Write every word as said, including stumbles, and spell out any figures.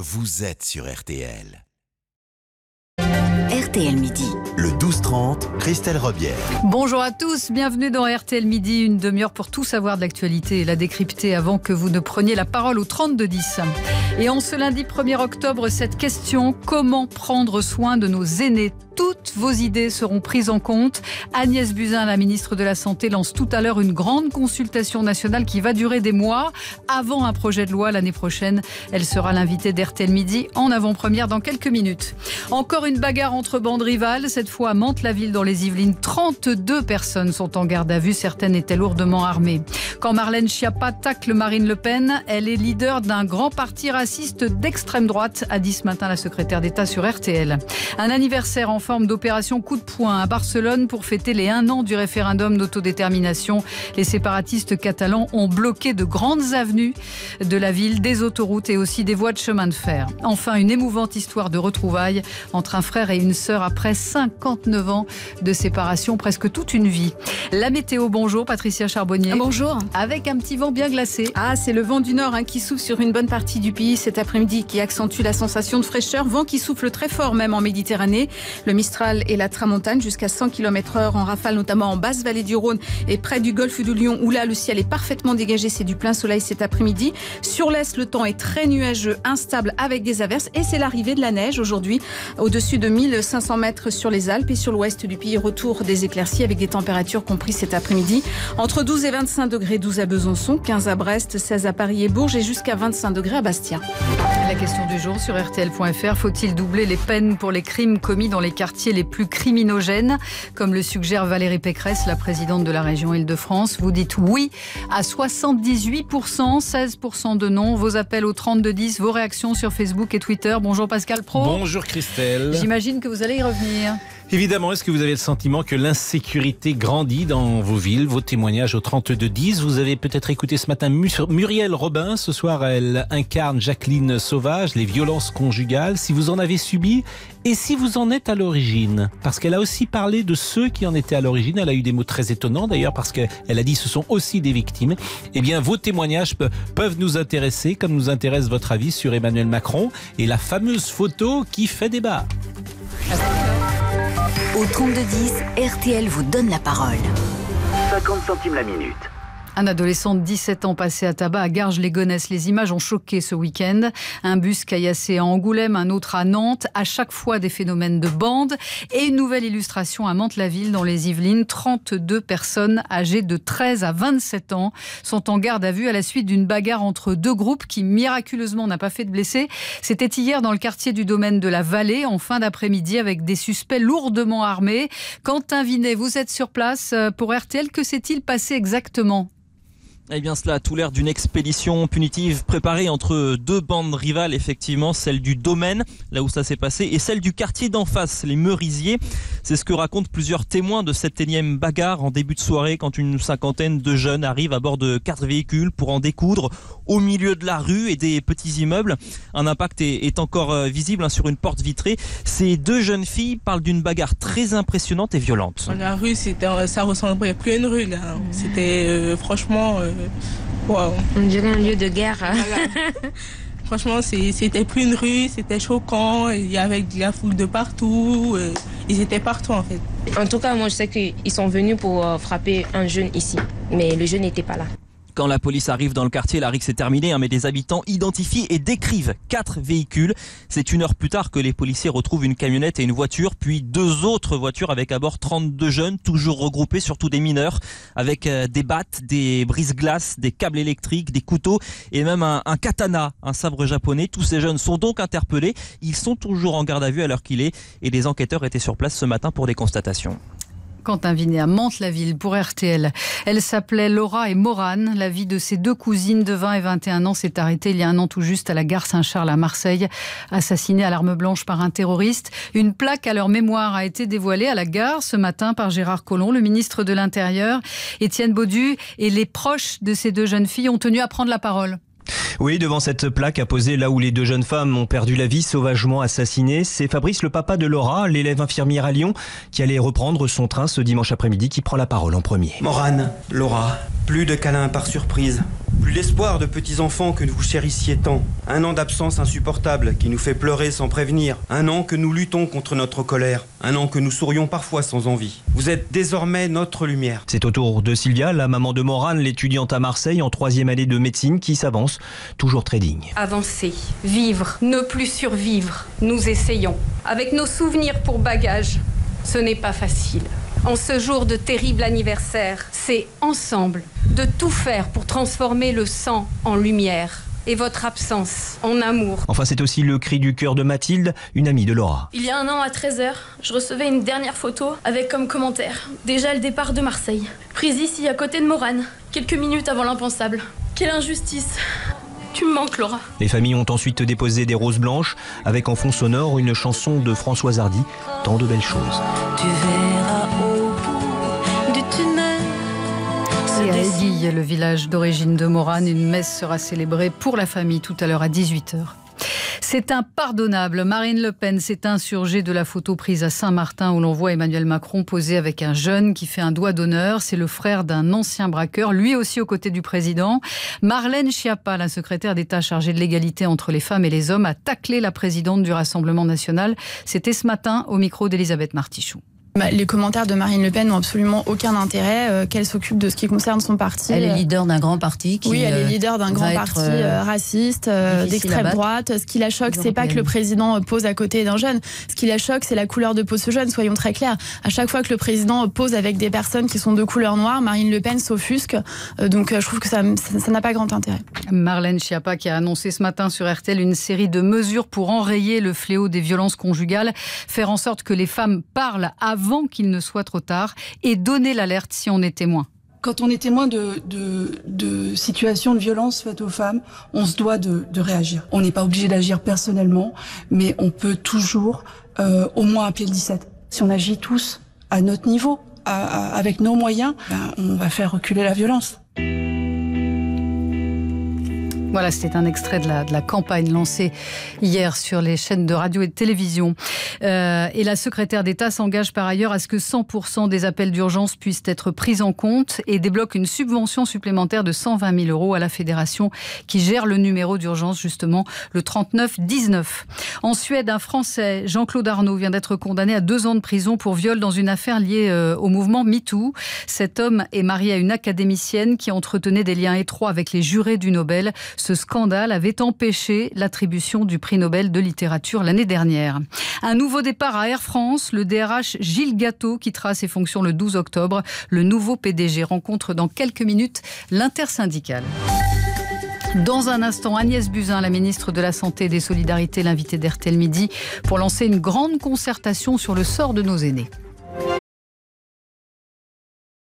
vous êtes sur R T L. R T L Midi. Le douze trente, Christelle Robière. Bonjour à tous, bienvenue dans R T L Midi, une demi-heure pour tout savoir de l'actualité et la décrypter avant que vous ne preniez la parole au trente-deux dix. Et en ce lundi premier octobre, cette question, comment prendre soin de nos aînés ? Toutes vos idées seront prises en compte. Agnès Buzyn, la ministre de la Santé, lance tout à l'heure une grande consultation nationale qui va durer des mois avant un projet de loi l'année prochaine. Elle sera l'invitée d'R T L Midi en avant-première dans quelques minutes. Encore une bagarre entre bandes rivales, cette fois à Mantes-la-Ville dans les Yvelines. trente-deux personnes sont en garde à vue, certaines étaient lourdement armées. Quand Marlène Schiappa tacle Marine Le Pen, elle est leader d'un grand parti raciste d'extrême droite, a dit ce matin la secrétaire d'État sur R T L. Un anniversaire en forme d'opération coup de poing à Barcelone pour fêter les un an du référendum d'autodétermination. Les séparatistes catalans ont bloqué de grandes avenues de la ville, des autoroutes et aussi des voies de chemin de fer. Enfin, une émouvante histoire de retrouvailles entre un frère et une sœur après cinquante-neuf ans de séparation, presque toute une vie. La météo, bonjour Patricia Charbonnier. Bonjour. Avec un petit vent bien glacé. Ah, c'est le vent du nord hein, qui souffle sur une bonne partie du pays cet après-midi, qui accentue la sensation de fraîcheur. Vent qui souffle très fort même en Méditerranée. Le Mistral et la Tramontane jusqu'à cent kilomètres heure en rafale, notamment en basse vallée du Rhône et près du golfe de Lyon, où là le ciel est parfaitement dégagé, c'est du plein soleil cet après-midi. Sur l'est, le temps est très nuageux, instable avec des averses et c'est l'arrivée de la neige aujourd'hui au-dessus de mille cinq cents mètres sur les Alpes et sur l'ouest du pays. Retour des éclaircies avec des températures comprises cet après-midi entre douze et vingt-cinq degrés, douze à Besançon, quinze à Brest, seize à Paris et Bourges et jusqu'à vingt-cinq degrés à Bastia. La question du jour sur R T L point F R, faut-il doubler les peines pour les crimes commis dans les quartiers les plus criminogènes, comme le suggère Valérie Pécresse, la présidente de la région Île-de-France? Vous dites oui à soixante-dix-huit pour cent, seize pour cent de non. Vos appels au trente-deux dix, vos réactions sur Facebook et Twitter. Bonjour Pascal Pro. Bonjour Christelle. J'imagine que vous allez y revenir. Évidemment, est-ce que vous avez le sentiment que l'insécurité grandit dans vos villes? Vos témoignages au trente-deux dix. Vous avez peut-être écouté ce matin Muriel Robin. Ce soir, elle incarne Jacqueline Sauvage, les violences conjugales. Si vous en avez subi et si vous en êtes à l'origine. Parce qu'elle a aussi parlé de ceux qui en étaient à l'origine. Elle a eu des mots très étonnants d'ailleurs parce qu'elle a dit ce sont aussi des victimes. Eh bien, vos témoignages pe- peuvent nous intéresser comme nous intéresse votre avis sur Emmanuel Macron et la fameuse photo qui fait débat. Au trente-deux dix, R T L vous donne la parole. cinquante centimes la minute. Un adolescent de dix-sept ans passé à tabac à Garges-les-Gonesse. Les images ont choqué ce week-end. Un bus caillassé à Angoulême, un autre à Nantes. À chaque fois des phénomènes de bande. Et une nouvelle illustration à Mantes-la-Ville dans les Yvelines. trente-deux personnes âgées de treize à vingt-sept ans sont en garde à vue à la suite d'une bagarre entre deux groupes qui miraculeusement n'a pas fait de blessés. C'était hier dans le quartier du domaine de la Vallée en fin d'après-midi avec des suspects lourdement armés. Quentin Vinet, vous êtes sur place pour R T L. Que s'est-il passé exactement ? Eh bien, cela a tout l'air d'une expédition punitive préparée entre deux bandes rivales, effectivement, celle du domaine, là où ça s'est passé, et celle du quartier d'en face, les Merisiers. C'est ce que racontent plusieurs témoins de cette énième bagarre en début de soirée, quand une cinquantaine de jeunes arrivent à bord de quatre véhicules pour en découdre au milieu de la rue et des petits immeubles. Un impact est, est encore visible hein, sur une porte vitrée. Ces deux jeunes filles parlent d'une bagarre très impressionnante et violente. La rue, c'était, ça ressemblait plus à une rue, là. C'était euh, franchement... Euh, wow. On dirait un lieu de guerre. Voilà. Franchement, c'est, c'était plus une rue, c'était choquant. Il y avait de la foule de partout. Euh, ils étaient partout, en fait. En tout cas, moi, je sais qu'ils sont venus pour euh, frapper un jeune ici. Mais le jeune n'était pas là. Quand la police arrive dans le quartier, la rixe est terminée, hein, mais des habitants identifient et décrivent quatre véhicules. C'est une heure plus tard que les policiers retrouvent une camionnette et une voiture, puis deux autres voitures avec à bord trente-deux jeunes, toujours regroupés, surtout des mineurs, avec euh, des battes, des brise-glaces, des câbles électriques, des couteaux et même un, un katana, un sabre japonais. Tous ces jeunes sont donc interpellés. Ils sont toujours en garde à vue à l'heure qu'il est et les enquêteurs étaient sur place ce matin pour des constatations. Quentin Vinet à Mantes-la-Ville pour R T L. Elle s'appelait Laura et Morane. La vie de ces deux cousines de vingt et vingt et un ans s'est arrêtée il y a un an tout juste à la gare Saint-Charles à Marseille, assassinées à l'arme blanche par un terroriste. Une plaque à leur mémoire a été dévoilée à la gare ce matin par Gérard Collomb, le ministre de l'Intérieur. Étienne Baudu et les proches de ces deux jeunes filles ont tenu à prendre la parole. Oui, devant cette plaque apposée là où les deux jeunes femmes ont perdu la vie, sauvagement assassinées, c'est Fabrice, le papa de Laura, l'élève infirmière à Lyon, qui allait reprendre son train ce dimanche après-midi, qui prend la parole en premier. Morane, Laura, plus de câlins par surprise. plus l'espoir de petits-enfants que vous chérissiez tant. Un an d'absence insupportable qui nous fait pleurer sans prévenir. Un an que nous luttons contre notre colère. Un an que nous sourions parfois sans envie. Vous êtes désormais notre lumière. C'est au tour de Sylvia, la maman de Morane, l'étudiante à Marseille en troisième année de médecine, qui s'avance, toujours très digne. Avancer, vivre, ne plus survivre. Nous essayons. Avec nos souvenirs pour bagage, ce n'est pas facile. En ce jour de terrible anniversaire, c'est ensemble de tout faire pour transformer le sang en lumière et votre absence en amour. Enfin, c'est aussi le cri du cœur de Mathilde, une amie de Laura. Il y a un an à treize heures, je recevais une dernière photo avec comme commentaire « Déjà le départ de Marseille. Prise ici à côté de Morane, quelques minutes avant l'impensable. Quelle injustice !» Tu me manques, Laura. Les familles ont ensuite déposé des roses blanches avec en fond sonore une chanson de Françoise Hardy, Tant de belles choses. Tu verras au bout du tunnel. Et à Aiguille, le village d'origine de Morane, une messe sera célébrée pour la famille tout à l'heure à dix-huit heures. C'est impardonnable. Marine Le Pen s'est insurgée de la photo prise à Saint-Martin où l'on voit Emmanuel Macron posé avec un jeune qui fait un doigt d'honneur. C'est le frère d'un ancien braqueur, lui aussi aux côtés du président. Marlène Schiappa, la secrétaire d'État chargée de l'égalité entre les femmes et les hommes, a taclé la présidente du Rassemblement national. C'était ce matin au micro d'Elisabeth Martichoux. Les commentaires de Marine Le Pen n'ont absolument aucun intérêt, euh, qu'elle s'occupe de ce qui concerne son parti. Elle est leader d'un grand parti qui Oui, elle est leader d'un grand parti euh, raciste, euh, d'extrême droite. Ce qui la choque, c'est pas que le président pose à côté d'un jeune. Ce qui la choque, c'est la couleur de peau de ce jeune, soyons très clairs. À chaque fois que le président pose avec des personnes qui sont de couleur noire, Marine Le Pen s'offusque. Euh, donc je trouve que ça ça n'a pas grand intérêt. Marlène Schiappa qui a annoncé ce matin sur R T L une série de mesures pour enrayer le fléau des violences conjugales, faire en sorte que les femmes parlent avant qu'il ne soit trop tard et donner l'alerte si on est témoin. Quand on est témoin de, de, de situations de violence faites aux femmes, on se doit de, de réagir. On n'est pas obligé d'agir personnellement, mais on peut toujours euh, au moins appeler le dix-sept. Si on agit tous à notre niveau, à, à, avec nos moyens, ben, on va faire reculer la violence. Voilà, c'était un extrait de la, de la campagne lancée hier sur les chaînes de radio et de télévision. Euh, et la secrétaire d'État s'engage par ailleurs à ce que cent pour cent des appels d'urgence puissent être pris en compte et débloque une subvention supplémentaire de cent vingt mille euros à la fédération qui gère le numéro d'urgence, justement, le trente-neuf dix-neuf. En Suède, un Français, Jean-Claude Arnault, vient d'être condamné à deux ans de prison pour viol dans une affaire liée euh, au mouvement MeToo. Cet homme est marié à une académicienne qui entretenait des liens étroits avec les jurés du Nobel. Ce scandale avait empêché l'attribution du prix Nobel de littérature l'année dernière. Un nouveau départ à Air France. Le D R H Gilles Gâteau quittera ses fonctions le douze octobre. Le nouveau P D G rencontre dans quelques minutes l'intersyndicale. Dans un instant, Agnès Buzyn, la ministre de la Santé et des Solidarités, l'invitée d'R T L Midi, pour lancer une grande concertation sur le sort de nos aînés.